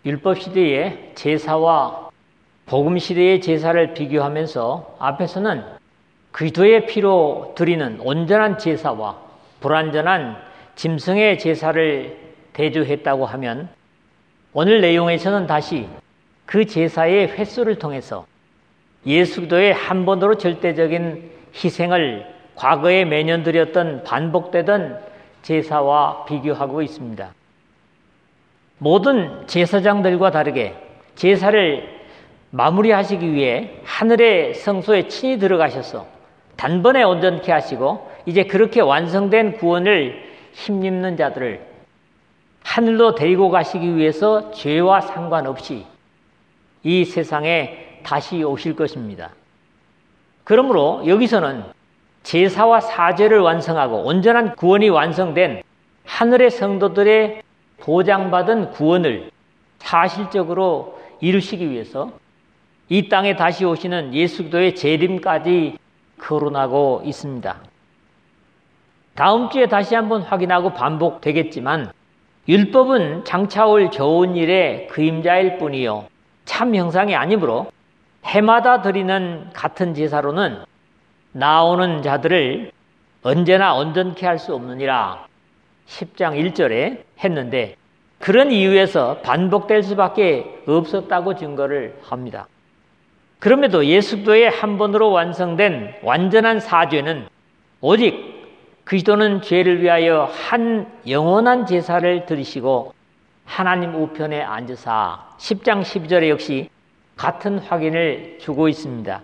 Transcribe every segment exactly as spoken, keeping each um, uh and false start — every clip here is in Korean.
율법 시대의 제사와 복음 시대의 제사를 비교하면서 앞에서는 그리스도의 피로 드리는 온전한 제사와 불완전한 짐승의 제사를 대조했다고 하면, 오늘 내용에서는 다시 그 제사의 횟수를 통해서 예수 그리스도의 한 번으로 절대적인 희생을 과거에 매년 드렸던 반복되던 제사와 비교하고 있습니다. 모든 제사장들과 다르게 제사를 마무리하시기 위해 하늘의 성소에 친히 들어가셔서 단번에 온전케 하시고, 이제 그렇게 완성된 구원을 힘입는 자들을 하늘로 데리고 가시기 위해서 죄와 상관없이 이 세상에 다시 오실 것입니다. 그러므로 여기서는 제사와 사죄를 완성하고 온전한 구원이 완성된 하늘의 성도들의 보장받은 구원을 사실적으로 이루시기 위해서 이 땅에 다시 오시는 예수 그리스도의 재림까지 거론하고 있습니다. 다음 주에 다시 한번 확인하고 반복되겠지만, 율법은 장차 올 좋은 일의 그림자일 뿐이요 참 형상이 아니므로 해마다 드리는 같은 제사로는 나오는 자들을 언제나 온전케 할 수 없느니라 십 장 일 절에 했는데, 그런 이유에서 반복될 수밖에 없었다고 증거를 합니다. 그럼에도 예수 그리스도의 한 번으로 완성된 완전한 사죄는 오직 그리스도는 죄를 위하여 한 영원한 제사를 드리시고 하나님 우편에 앉으사 십 장 십이 절에 역시 같은 확인을 주고 있습니다.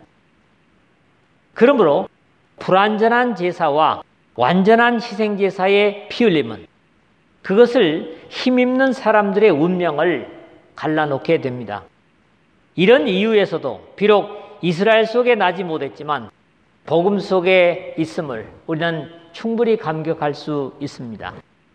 그러므로 불완전한 제사와 완전한 희생제사의 피 흘림은 그것을 힘입는 사람들의 운명을 갈라놓게 됩니다. 이런 이유에서도 비록 이스라엘 속에 나지 못했지만 복음 속에 있음을 우리는 충분히 감격할 수 있습니다.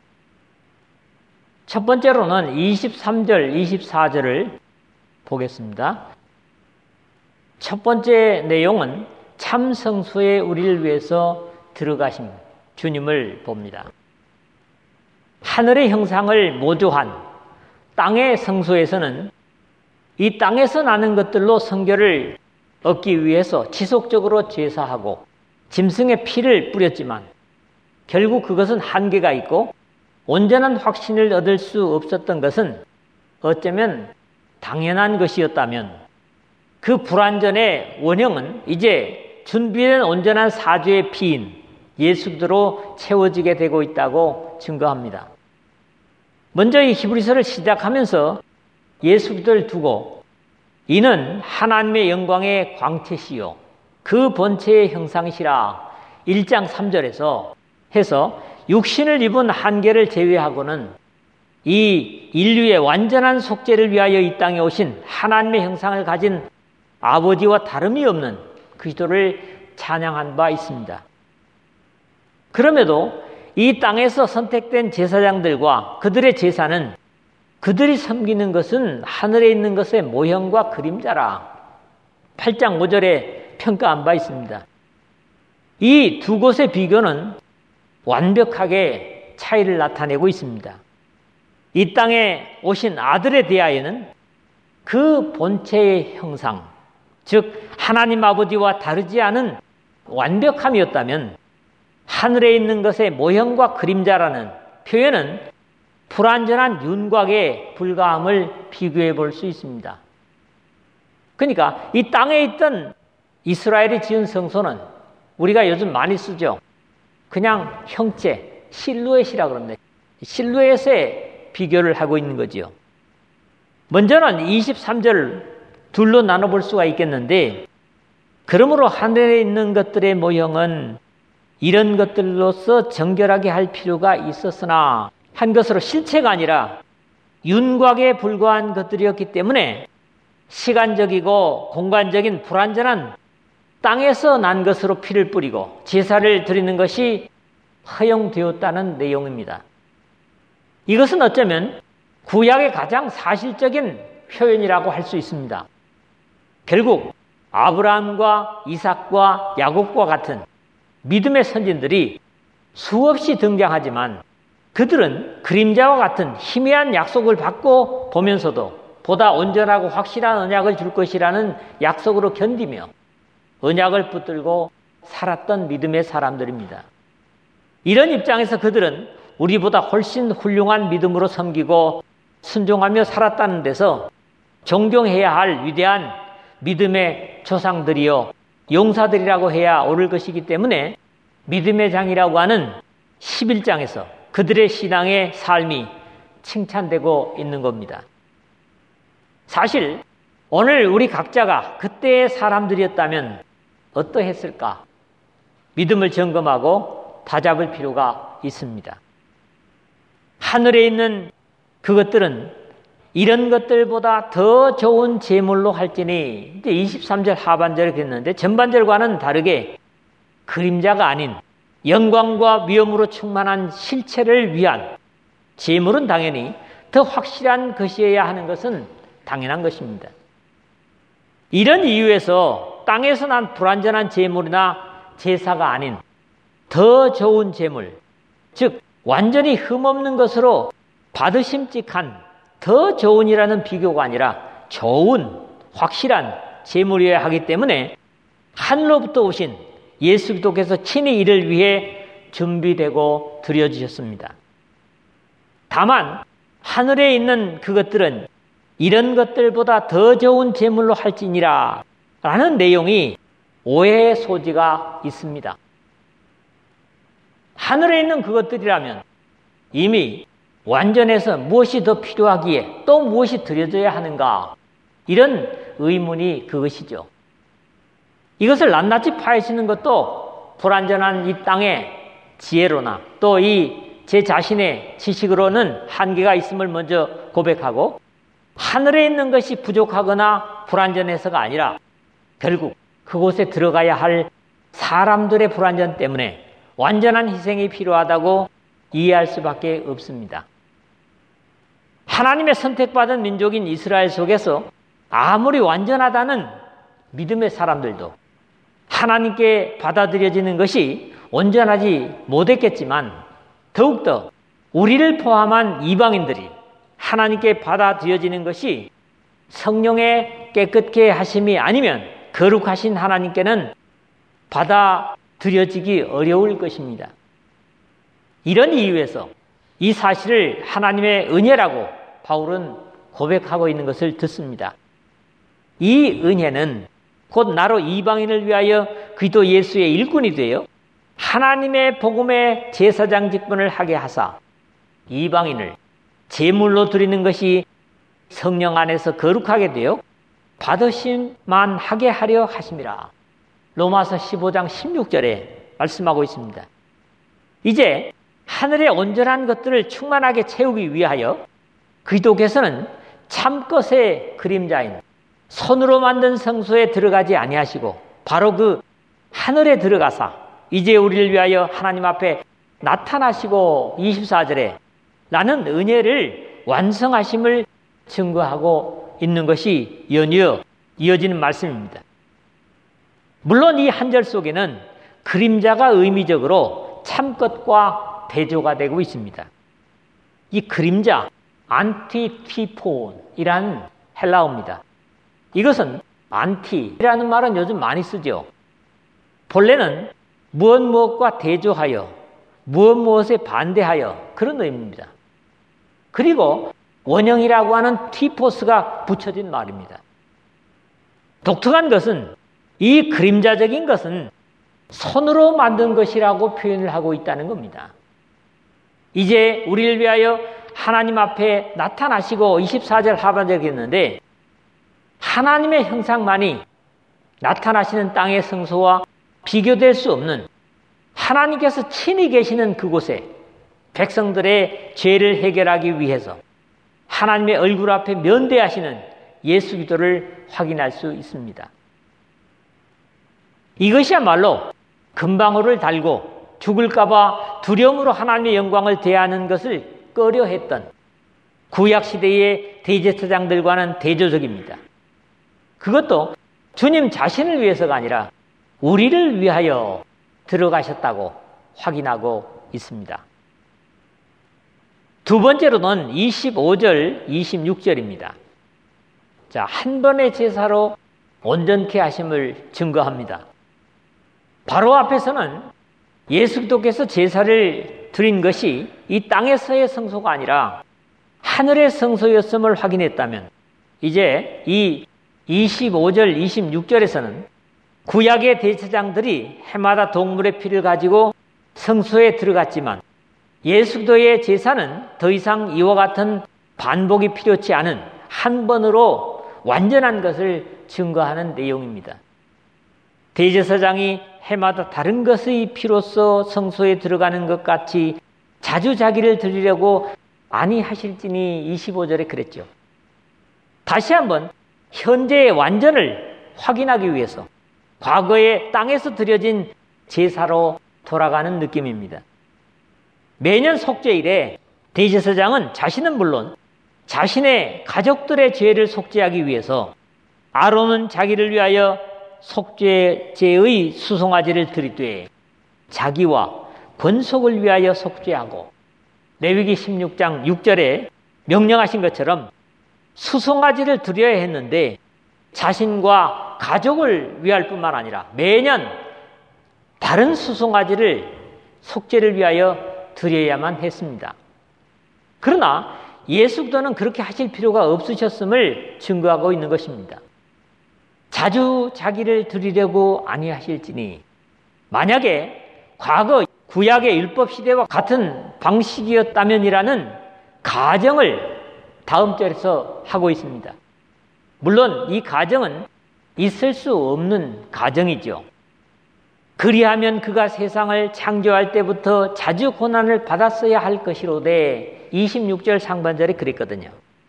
첫 번째로는 이십삼 절, 이십사 절을 보겠습니다. 첫 번째 내용은 참 성소에 우리를 위해서 들어가신 주님을 봅니다. 하늘의 형상을 모조한 땅의 성소에서는 이 땅에서 나는 것들로 성결을 얻기 위해서 지속적으로 제사하고 짐승의 피를 뿌렸지만 결국 그것은 한계가 있고 온전한 확신을 얻을 수 없었던 것은 어쩌면 당연한 것이었다면, 그 불완전의 원형은 이제 준비된 온전한 사죄의 피인 예수 그리스도로 채워지게 되고 있다고 증거합니다. 먼저 이 히브리서를 시작하면서 예수 그리스도를 두고 이는 하나님의 영광의 광채시요 그 본체의 형상이시라 일 장 삼 절에서 해서 육신을 입은 한계를 제외하고는 이 인류의 완전한 속죄를 위하여 이 땅에 오신 하나님의 형상을 가진 아버지와 다름이 없는 그리스도를 찬양한 바 있습니다. 그럼에도 이 땅에서 선택된 제사장들과 그들의 제사는 그들이 섬기는 것은 하늘에 있는 것의 모형과 그림자라 팔 장 오 절에 평가한 바 있습니다. 이 두 곳의 비교는 완벽하게 차이를 나타내고 있습니다. 이 땅에 오신 아들에 대하여는 그 본체의 형상, 즉 하나님 아버지와 다르지 않은 완벽함이었다면, 하늘에 있는 것의 모형과 그림자라는 표현은 불완전한 윤곽에 불과함을 비교해 볼 수 있습니다. 그러니까 이 땅에 있던 이스라엘이 지은 성소는 우리가 요즘 많이 쓰죠. 그냥 형체, 실루엣이라고 그럽니다. 실루엣에 비교를 하고 있는 거지요. 먼저는 이십삼 절 둘로 나눠볼 수가 있겠는데, 그러므로 하늘에 있는 것들의 모형은 이런 것들로서 정결하게 할 필요가 있었으나 한 것으로 실체가 아니라 윤곽에 불과한 것들이었기 때문에 시간적이고 공간적인 불완전한 땅에서 난 것으로 피를 뿌리고 제사를 드리는 것이 허용되었다는 내용입니다. 이것은 어쩌면 구약의 가장 사실적인 표현이라고 할 수 있습니다. 결국 아브라함과 이삭과 야곱과 같은 믿음의 선진들이 수없이 등장하지만 그들은 그림자와 같은 희미한 약속을 받고 보면서도 보다 온전하고 확실한 언약을 줄 것이라는 약속으로 견디며 언약을 붙들고 살았던 믿음의 사람들입니다. 이런 입장에서 그들은 우리보다 훨씬 훌륭한 믿음으로 섬기고 순종하며 살았다는 데서 존경해야 할 위대한 믿음의 조상들이요 용사들이라고 해야 옳을 것이기 때문에 믿음의 장이라고 하는 십일 장에서 그들의 신앙의 삶이 칭찬되고 있는 겁니다. 사실 오늘 우리 각자가 그때의 사람들이었다면 어떠했을까? 믿음을 점검하고 다잡을 필요가 있습니다. 하늘에 있는 그것들은 이런 것들보다 더 좋은 제물로 할지니, 이제 이십삼 절 하반절에 그랬는데 전반절과는 다르게 그림자가 아닌 영광과 위엄으로 충만한 실체를 위한 제물은 당연히 더 확실한 것이어야 하는 것은 당연한 것입니다. 이런 이유에서 땅에서 난 불완전한 제물이나 제사가 아닌 더 좋은 제물, 즉 완전히 흠없는 것으로 받으심직한 더 좋은이라는 비교가 아니라 좋은 확실한 제물이어야 하기 때문에 하늘로부터 오신 예수 그리스도께서 친히 이를 위해 준비되고 드려주셨습니다. 다만 하늘에 있는 그것들은 이런 것들보다 더 좋은 제물로 할지니라 라는 내용이 오해의 소지가 있습니다. 하늘에 있는 그것들이라면 이미 완전해서 무엇이 더 필요하기에 또 무엇이 드려져야 하는가, 이런 의문이 그것이죠. 이것을 낱낱이 파헤치는 것도 불완전한 이 땅의 지혜로나 또 이 제 자신의 지식으로는 한계가 있음을 먼저 고백하고, 하늘에 있는 것이 부족하거나 불완전해서가 아니라 결국 그곳에 들어가야 할 사람들의 불완전 때문에 완전한 희생이 필요하다고 이해할 수밖에 없습니다. 하나님의 선택받은 민족인 이스라엘 속에서 아무리 완전하다는 믿음의 사람들도 하나님께 받아들여지는 것이 온전하지 못했겠지만, 더욱더 우리를 포함한 이방인들이 하나님께 받아들여지는 것이 성령의 깨끗게 하심이 아니면 거룩하신 하나님께는 받아들여지기 어려울 것입니다. 이런 이유에서 이 사실을 하나님의 은혜라고 바울은 고백하고 있는 것을 듣습니다. 이 은혜는 곧 나로 이방인을 위하여 그리스도 예수의 일꾼이 되어 하나님의 복음의 제사장 직분을 하게 하사 이방인을 제물로 드리는 것이 성령 안에서 거룩하게 되어 받으심만 하게 하려 하심이라. 로마서 십오 장 십육 절에 말씀하고 있습니다. 이제 하늘의 온전한 것들을 충만하게 채우기 위하여 그리스도께서는 참것의 그림자인 손으로 만든 성소에 들어가지 아니하시고 바로 그 하늘에 들어가사 이제 우리를 위하여 하나님 앞에 나타나시고, 이십사 절에 나는 은혜를 완성하심을 증거하고 있는 것이 연이어 이어지는 말씀입니다. 물론 이 한 절 속에는 그림자가 의미적으로 참것과 대조가 되고 있습니다. 이 그림자, 안티티폰이라는 헬라어입니다. 이것은 안티라는 말은 요즘 많이 쓰죠. 본래는 무엇 무엇과 대조하여 무엇 무엇에 반대하여 그런 의미입니다. 그리고 원형이라고 하는 티포스가 붙여진 말입니다. 독특한 것은 이 그림자적인 것은 손으로 만든 것이라고 표현을 하고 있다는 겁니다. 이제 우리를 위하여 하나님 앞에 나타나시고, 이십사 절 하반절에 했는데 하나님의 형상만이 나타나시는 땅의 성소와 비교될 수 없는 하나님께서 친히 계시는 그곳에 백성들의 죄를 해결하기 위해서 하나님의 얼굴 앞에 면대하시는 예수 그리스도를 확인할 수 있습니다. 이것이야말로 금방울을 달고 죽을까 봐 두려움으로 하나님의 영광을 대하는 것을 꺼려했던 구약시대의 대제사장들과는 대조적입니다. 그것도 주님 자신을 위해서가 아니라 우리를 위하여 들어가셨다고 확인하고 있습니다. 두 번째로는 이십오 절, 이십육 절입니다. 자, 한 번의 제사로 온전케 하심을 증거합니다. 바로 앞에서는 예수 그리스도께서 제사를 드린 것이 이 땅에서의 성소가 아니라 하늘의 성소였음을 확인했다면, 이제 이 이십오 절, 이십육 절에서는 구약의 대제사장들이 해마다 동물의 피를 가지고 성소에 들어갔지만 예수 그리스도의 제사는 더 이상 이와 같은 반복이 필요치 않은 한 번으로 완전한 것을 증거하는 내용입니다. 대제사장이 해마다 다른 것의 피로써 성소에 들어가는 것 같이 자주 자기를 드리려고 아니하실지니 이십오 절에 그랬죠. 다시 한번 현재의 완전을 확인하기 위해서 과거의 땅에서 드려진 제사로 돌아가는 느낌입니다. 매년 속죄일에 대제사장은 자신은 물론 자신의 가족들의 죄를 속죄하기 위해서 아론은 자기를 위하여 속죄제의 수송아지를 드리되 자기와 권속을 위하여 속죄하고, 레위기 십육 장 육 절에 명령하신 것처럼 수송아지를 드려야 했는데 자신과 가족을 위할 뿐만 아니라 매년 다른 수송아지를 속죄를 위하여 드려야만 했습니다. 그러나 예수 그리스도는 그렇게 하실 필요가 없으셨음을 증거하고 있는 것입니다. 자주 자기를 드리려고 아니하실지니, 만약에 과거 구약의 율법 시대와 같은 방식이었다면이라는 가정을 다음 절에서 하고 있습니다. 물론 이 가정은 있을 수 없는 가정이죠. 그리하면 그가 세상을 창조할 때부터 자주 고난을 받았어야 할 것이로되 이십육 절 상반절에 그랬거든요.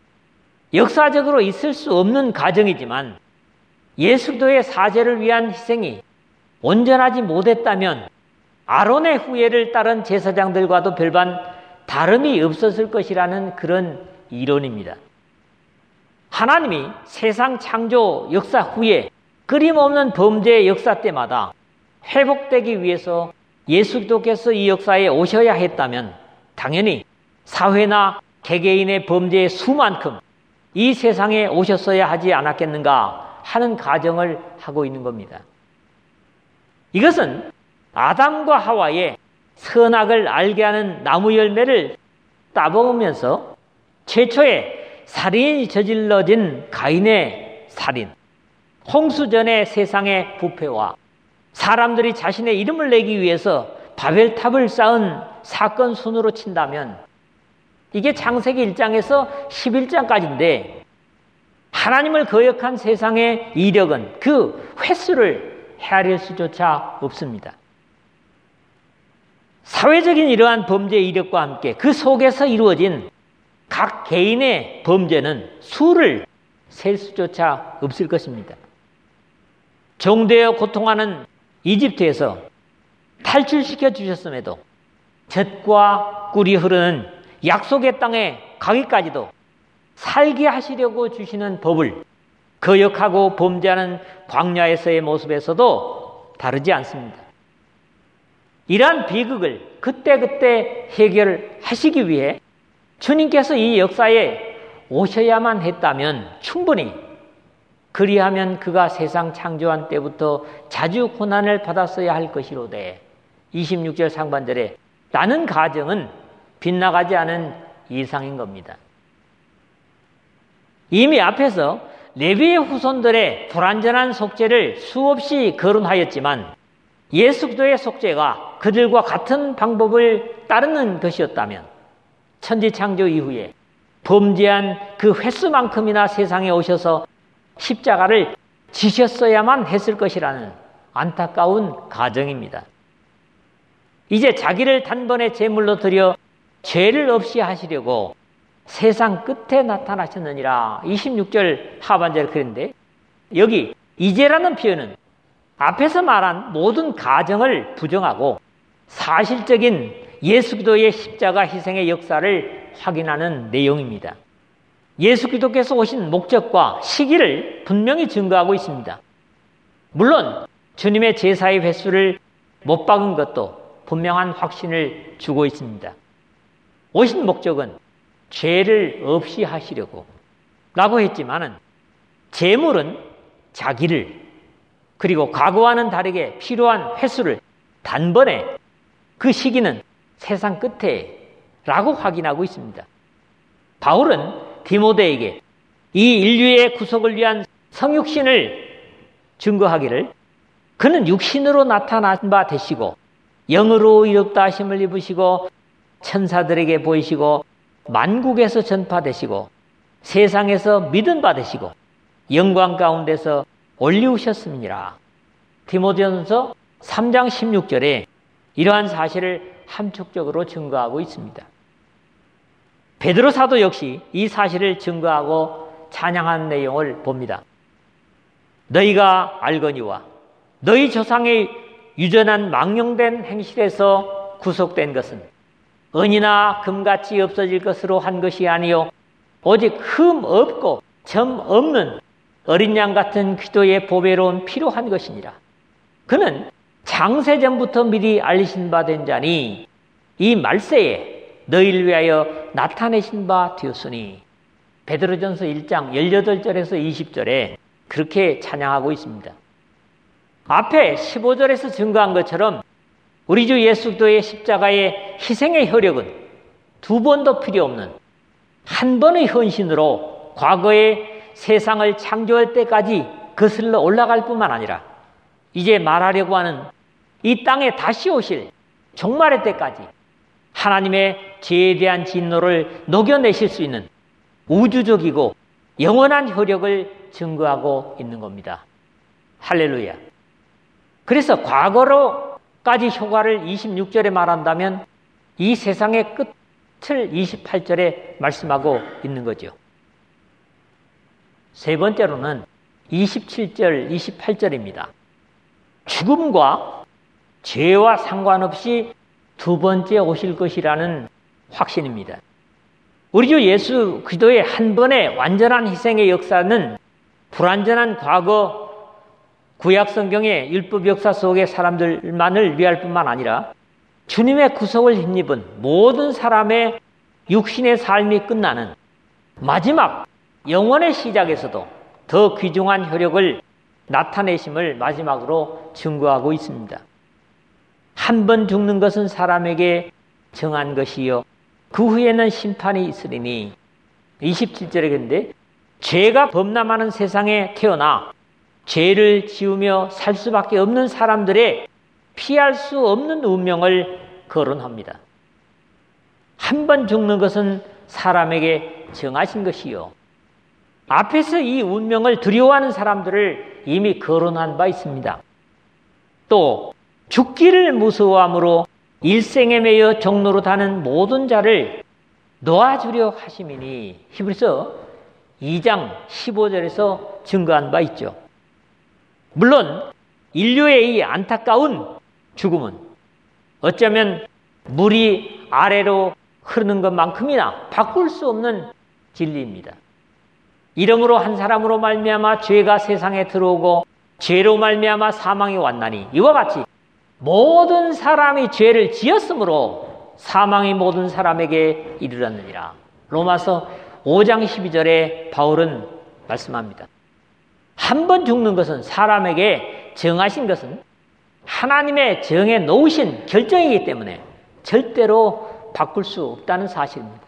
역사적으로 있을 수 없는 가정이지만 예수 그리스도의 사죄를 위한 희생이 온전하지 못했다면 아론의 후예를 따른 제사장들과도 별반 다름이 없었을 것이라는 그런 이론입니다. 하나님이 세상 창조 역사 후에 끊임없는 범죄의 역사 때마다 회복되기 위해서 예수 그리스도께서 이 역사에 오셔야 했다면 당연히 사회나 개개인의 범죄의 수만큼 이 세상에 오셨어야 하지 않았겠는가 하는 가정을 하고 있는 겁니다. 이것은 아담과 하와의 선악을 알게 하는 나무 열매를 따먹으면서 최초의 살인이 저질러진 가인의 살인, 홍수전의 세상의 부패와 사람들이 자신의 이름을 내기 위해서 바벨탑을 쌓은 사건 순으로 친다면 이게 창세기 일 장에서 십일 장까지인데 하나님을 거역한 세상의 이력은 그 횟수를 헤아릴 수조차 없습니다. 사회적인 이러한 범죄 이력과 함께 그 속에서 이루어진 각 개인의 범죄는 수를 셀 수조차 없을 것입니다. 종되어 고통하는 이집트에서 탈출시켜 주셨음에도 젖과 꿀이 흐르는 약속의 땅에 가기까지도 살게 하시려고 주시는 법을 거역하고 범죄하는 광야에서의 모습에서도 다르지 않습니다. 이러한 비극을 그때그때 해결하시기 위해 주님께서 이 역사에 오셔야만 했다면 충분히 그리하면 그가 세상 창조한 때부터 자주 고난을 받았어야 할 것이로되 이십육 절 상반절에 나는 가정은 빗나가지 않은 이상인 겁니다. 이미 앞에서 레위의 후손들의 불완전한 속죄를 수없이 거론하였지만 예수 그리스도의 속죄가 그들과 같은 방법을 따르는 것이었다면 천지창조 이후에 범죄한 그 횟수만큼이나 세상에 오셔서 십자가를 지셨어야만 했을 것이라는 안타까운 가정입니다. 이제 자기를 단번에 제물로 드려 죄를 없이 하시려고 세상 끝에 나타나셨느니라. 이십육 절 하반절에 그랬는데 여기 이제라는 표현은 앞에서 말한 모든 가정을 부정하고 사실적인 예수 그리스도의 십자가 희생의 역사를 확인하는 내용입니다. 예수 그리스도께서 오신 목적과 시기를 분명히 증거하고 있습니다. 물론 주님의 제사의 횟수를 못 박은 것도 분명한 확신을 주고 있습니다. 오신 목적은 죄를 없이 하시려고 라고 했지만은 재물은 자기를, 그리고 과거와는 다르게 필요한 횟수를 단번에, 그 시기는 세상 끝에 라고 확인하고 있습니다. 바울은 디모데에게 이 인류의 구속을 위한 성육신을 증거하기를 그는 육신으로 나타난 바 되시고 영으로 이롭다 하심을 입으시고 천사들에게 보이시고 만국에서 전파되시고 세상에서 믿은 바 되시고 영광 가운데서 올리우셨음이니라. 디모데전서 삼 장 십육 절에 이러한 사실을 함축적으로 증거하고 있습니다. 베드로 사도 역시 이 사실을 증거하고 찬양한 내용을 봅니다. 너희가 알거니와 너희 조상의 유전한 망령된 행실에서 구속된 것은 은이나 금같이 없어질 것으로 한 것이 아니요 오직 흠 없고 점 없는 어린 양 같은 기도의 보배로운 피로 한 것이니라. 그는 창세전부터 미리 알리신 바 된 자니 이 말세에 너희를 위하여 나타내신 바 되었으니. 베드로전서 일 장 십팔 절에서 이십 절에 그렇게 찬양하고 있습니다. 앞에 십오 절에서 증거한 것처럼 우리 주 예수 그리스도의 십자가의 희생의 효력은 두 번도 필요 없는 한 번의 헌신으로 과거의 세상을 창조할 때까지 거슬러 올라갈 뿐만 아니라 이제 말하려고 하는 이 땅에 다시 오실 종말의 때까지 하나님의 죄에 대한 진노를 녹여내실 수 있는 우주적이고 영원한 효력을 증거하고 있는 겁니다. 할렐루야. 그래서 과거로까지 효과를 이십육 절에 말한다면 이 세상의 끝을 이십팔 절에 말씀하고 있는 거죠. 세 번째로는 이십칠 절, 이십팔 절입니다. 죽음과 죄와 상관없이 두 번째 오실 것이라는 확신입니다. 우리 주 예수 그리스도의 한 번의 완전한 희생의 역사는 불완전한 과거 구약 성경의 율법 역사 속의 사람들만을 위할 뿐만 아니라 주님의 구속을 힘입은 모든 사람의 육신의 삶이 끝나는 마지막 영원의 시작에서도 더 귀중한 효력을 나타내심을 마지막으로 증거하고 있습니다. 한 번 죽는 것은 사람에게 정한 것이요 그 후에는 심판이 있으리니. 이십칠 절에 그런데 죄가 범람하는 세상에 태어나 죄를 지으며 살 수밖에 없는 사람들의 피할 수 없는 운명을 거론합니다. 한 번 죽는 것은 사람에게 정하신 것이요 앞에서 이 운명을 두려워하는 사람들을 이미 거론한 바 있습니다. 또 죽기를 무서워함으로 일생에 매여 종로로 다는 모든 자를 놓아주려 하심이니. 히브리서 이 장 십오 절에서 증거한 바 있죠. 물론 인류의 이 안타까운 죽음은 어쩌면 물이 아래로 흐르는 것만큼이나 바꿀 수 없는 진리입니다. 이러므로 한 사람으로 말미암아 죄가 세상에 들어오고 죄로 말미암아 사망이 왔나니 이와 같이 모든 사람이 죄를 지었으므로 사망이 모든 사람에게 이르렀느니라. 로마서 오 장 십이 절에 바울은 말씀합니다. 한 번 죽는 것은 사람에게 정하신 것은 하나님의 정해 놓으신 결정이기 때문에 절대로 바꿀 수 없다는 사실입니다.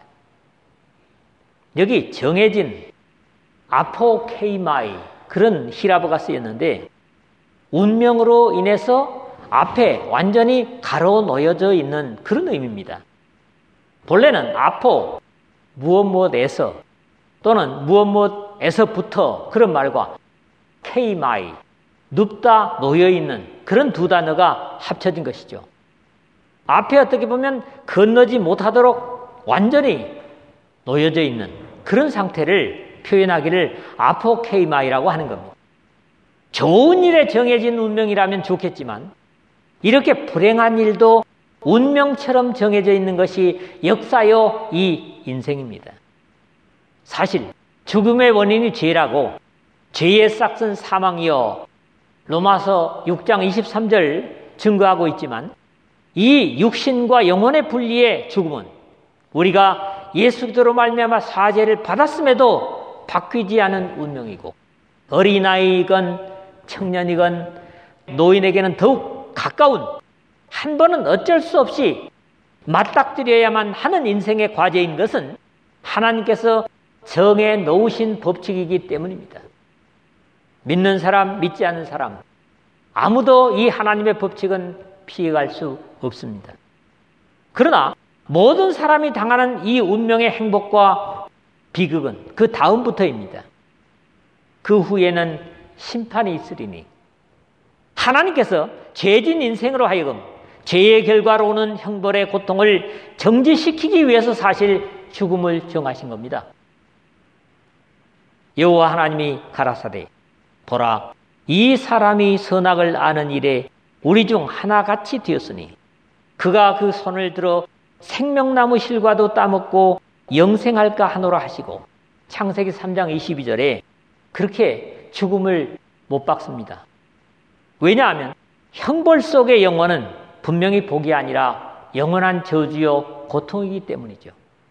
여기 정해진 아포케이마이 그런 히라보가 쓰였는데 운명으로 인해서 앞에 완전히 가로 놓여져 있는 그런 의미입니다. 본래는 아포, 무엇 무엇에서 또는 무엇 무엇에서부터 그런 말과 케이마이, 눕다 놓여있는 그런 두 단어가 합쳐진 것이죠. 앞에 어떻게 보면 건너지 못하도록 완전히 놓여져 있는 그런 상태를 표현하기를 아포케이마이라고 하는 겁니다. 좋은 일에 정해진 운명이라면 좋겠지만 이렇게 불행한 일도 운명처럼 정해져 있는 것이 역사요 이 인생입니다. 사실 죽음의 원인이 죄라고 죄의 싹은 사망이요 로마서 육 장 이십삼 절 증거하고 있지만 이 육신과 영혼의 분리의 죽음은 우리가 예수 그리스도로 말미암아 사죄를 받았음에도 바뀌지 않은 운명이고 어린아이건 청년이건 노인에게는 더욱 가까운, 한 번은 어쩔 수 없이 맞닥뜨려야만 하는 인생의 과제인 것은 하나님께서 정해 놓으신 법칙이기 때문입니다. 믿는 사람, 믿지 않는 사람, 아무도 이 하나님의 법칙은 피해갈 수 없습니다. 그러나 모든 사람이 당하는 이 운명의 행복과 비극은 그 다음부터입니다. 그 후에는 심판이 있으리니 하나님께서 죄진 인생으로 하여금 죄의 결과로 오는 형벌의 고통을 정지시키기 위해서 사실 죽음을 정하신 겁니다. 여호와 하나님이 가라사대 보라, 이 사람이 선악을 아는 일에 우리 중 하나같이 되었으니 그가 그 손을 들어 생명나무 실과도 따먹고 영생할까 하노라 하시고, 창세기 삼 장 이십이 절에 그렇게 죽음을 못 박습니다. 왜냐하면 형벌 속의 영원은 분명히 복이 아니라 영원한 저주요 고통이기 때문이죠.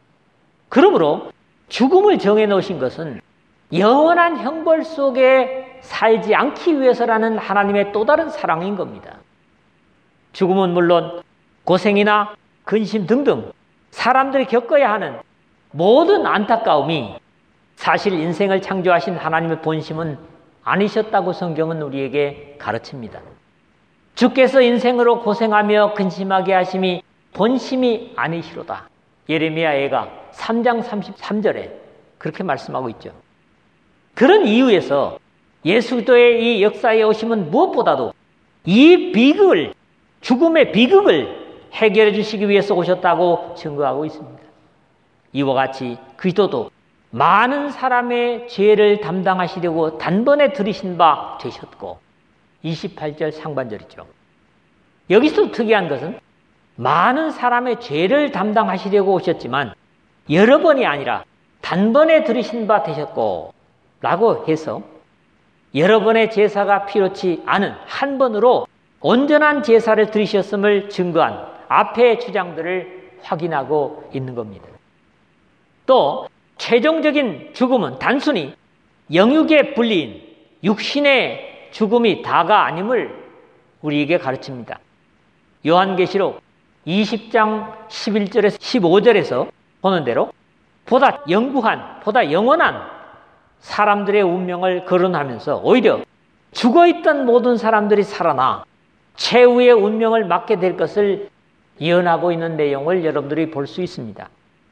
그러므로 죽음을 정해 놓으신 것은 영원한 형벌 속에 살지 않기 위해서라는 하나님의 또 다른 사랑인 겁니다. 죽음은 물론 고생이나 근심 등등 사람들이 겪어야 하는 모든 안타까움이 사실 인생을 창조하신 하나님의 본심은 아니셨다고 성경은 우리에게 가르칩니다. 주께서 인생으로 고생하며 근심하게 하심이 본심이 아니시로다. 예레미야 애가 삼 장 삼십삼 절에 그렇게 말씀하고 있죠. 그런 이유에서 예수 그리스도의 이 역사에 오심은 무엇보다도 이 비극을, 죽음의 비극을 해결해 주시기 위해서 오셨다고 증거하고 있습니다. 이와 같이 그리스도도 많은 사람의 죄를 담당하시려고 단번에 들이신 바 되셨고, 이십팔 절 상반절이죠. 여기서 특이한 것은 많은 사람의 죄를 담당하시려고 오셨지만 여러 번이 아니라 단번에 들이신 바 되셨고 라고 해서 여러 번의 제사가 필요치 않은 한 번으로 온전한 제사를 드리셨음을 증거한 앞의 주장들을 확인하고 있는 겁니다. 또 최종적인 죽음은 단순히 영육의 분리인 육신의 죽음이 다가 아님을 우리에게 가르칩니다. 요한계시록 이십 장 십일 절에서 십오 절에서 보는 대로 보다 영구한, 보다 영원한 사람들의 운명을 거론하면서 오히려 죽어있던 모든 사람들이 살아나 최후의 운명을 맞게 될 것을 예언하고 있는 내용을 여러분들이 볼 수 있습니다.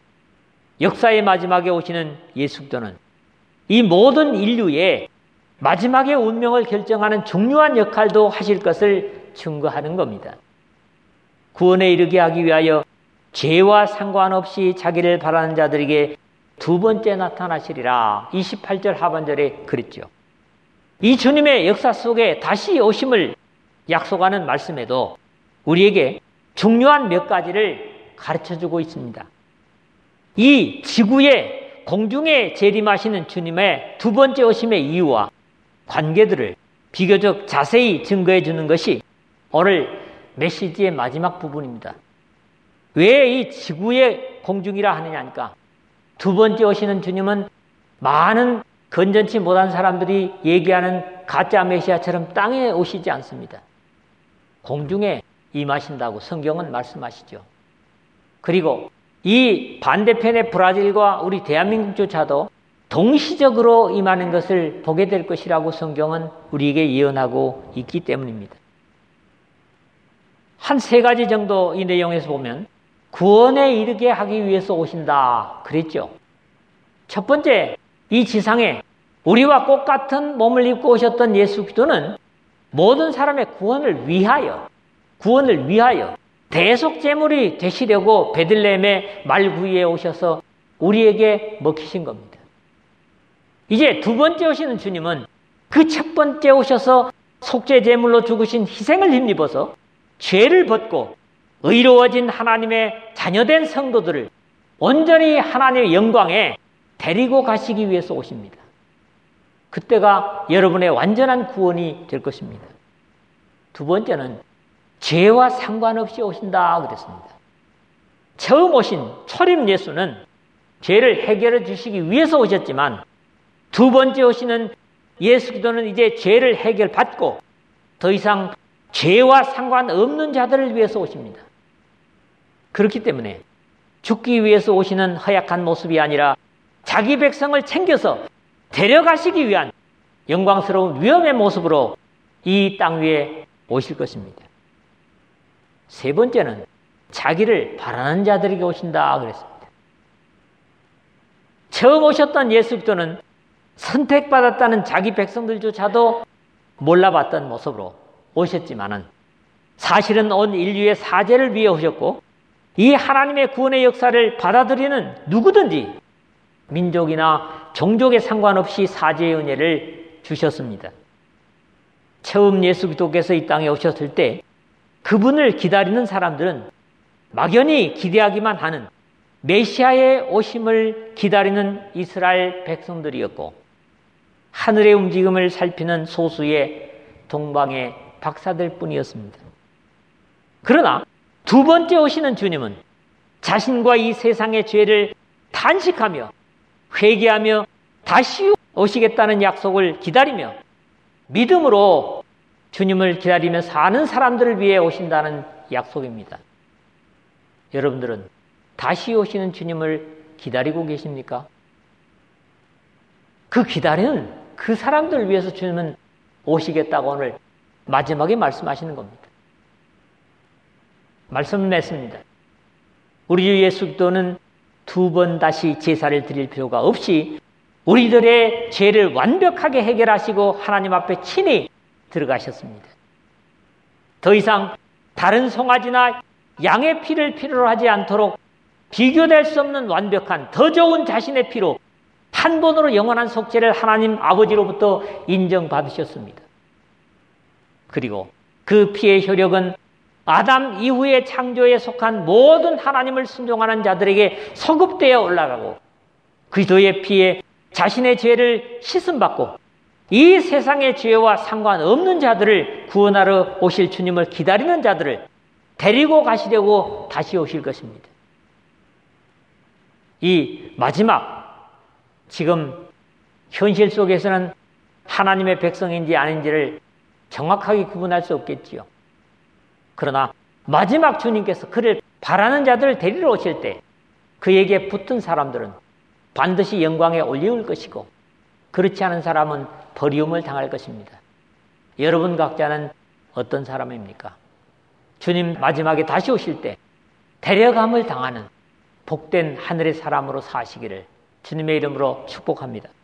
역사의 마지막에 오시는 예수 그리스도는 이 모든 인류의 마지막의 운명을 결정하는 중요한 역할도 하실 것을 증거하는 겁니다. 구원에 이르게 하기 위하여 죄와 상관없이 자기를 바라는 자들에게 두 번째 나타나시리라. 이십팔 절 하반절에 그랬죠. 이 주님의 역사 속에 다시 오심을 약속하는 말씀에도 우리에게 중요한 몇 가지를 가르쳐주고 있습니다. 이 지구에 공중에 재림하시는 주님의 두 번째 오심의 이유와 관계들을 비교적 자세히 증거해 주는 것이 오늘 메시지의 마지막 부분입니다. 왜 이 지구의 공중이라 하느냐니까, 두 번째 오시는 주님은 많은 건전치 못한 사람들이 얘기하는 가짜 메시아처럼 땅에 오시지 않습니다. 공중에 임하신다고 성경은 말씀하시죠. 그리고 이 반대편의 브라질과 우리 대한민국조차도 동시적으로 임하는 것을 보게 될 것이라고 성경은 우리에게 예언하고 있기 때문입니다. 한 세 가지 정도 이 내용에서 보면 구원에 이르게 하기 위해서 오신다 그랬죠. 첫 번째, 이 지상에 우리와 똑같은 몸을 입고 오셨던 예수 그리스도는 모든 사람의 구원을 위하여 구원을 위하여 대속제물이 되시려고 베들레헴의 말구이에 오셔서 우리에게 먹히신 겁니다. 이제 두 번째 오시는 주님은 그 첫 번째 오셔서 속죄제물로 죽으신 희생을 힘입어서 죄를 벗고 의로워진 하나님의 자녀된 성도들을 온전히 하나님의 영광에 데리고 가시기 위해서 오십니다. 그때가 여러분의 완전한 구원이 될 것입니다. 두 번째는 죄와 상관없이 오신다 그랬습니다. 처음 오신 초림 예수는 죄를 해결해 주시기 위해서 오셨지만 두 번째 오시는 예수 그리스도는 이제 죄를 해결받고 더 이상 죄와 상관없는 자들을 위해서 오십니다. 그렇기 때문에 죽기 위해서 오시는 허약한 모습이 아니라 자기 백성을 챙겨서 데려가시기 위한 영광스러운 위엄의 모습으로 이 땅 위에 오실 것입니다. 세 번째는 자기를 바라는 자들에게 오신다 그랬습니다. 처음 오셨던 예수 그리스도는 선택받았다는 자기 백성들조차도 몰라봤던 모습으로 오셨지만은 사실은 온 인류의 사죄를 위해 오셨고 이 하나님의 구원의 역사를 받아들이는 누구든지 민족이나 종족에 상관없이 사죄의 은혜를 주셨습니다. 처음 예수 그리스도께서 이 땅에 오셨을 때 그분을 기다리는 사람들은 막연히 기대하기만 하는 메시아의 오심을 기다리는 이스라엘 백성들이었고 하늘의 움직임을 살피는 소수의 동방의 박사들 뿐이었습니다. 그러나 두 번째 오시는 주님은 자신과 이 세상의 죄를 단식하며 회개하며 다시 오시겠다는 약속을 기다리며 믿음으로 주님을 기다리며 사는 사람들을 위해 오신다는 약속입니다. 여러분들은 다시 오시는 주님을 기다리고 계십니까? 그 기다리는 그 사람들을 위해서 주님은 오시겠다고 오늘 마지막에 말씀하시는 겁니다. 말씀을 맺습니다. 우리 주 예수 그리스도는 두 번 다시 제사를 드릴 필요가 없이 우리들의 죄를 완벽하게 해결하시고 하나님 앞에 친히 들어가셨습니다. 더 이상 다른 송아지나 양의 피를 필요로 하지 않도록 비교될 수 없는 완벽한 더 좋은 자신의 피로 한 번으로 영원한 속죄를 하나님 아버지로부터 인정받으셨습니다. 그리고 그 피의 효력은 아담 이후의 창조에 속한 모든 하나님을 순종하는 자들에게 소급되어 올라가고 그리스도의 피에 자신의 죄를 씻음받고 이 세상의 죄와 상관없는 자들을 구원하러 오실 주님을 기다리는 자들을 데리고 가시려고 다시 오실 것입니다. 이 마지막, 지금 현실 속에서는 하나님의 백성인지 아닌지를 정확하게 구분할 수 없겠지요. 그러나 마지막 주님께서 그를 바라는 자들을 데리러 오실 때 그에게 붙은 사람들은 반드시 영광에 올리울 것이고 그렇지 않은 사람은 버리움을 당할 것입니다. 여러분 각자는 어떤 사람입니까? 주님 마지막에 다시 오실 때 데려감을 당하는 복된 하늘의 사람으로 사시기를 주님의 이름으로 축복합니다.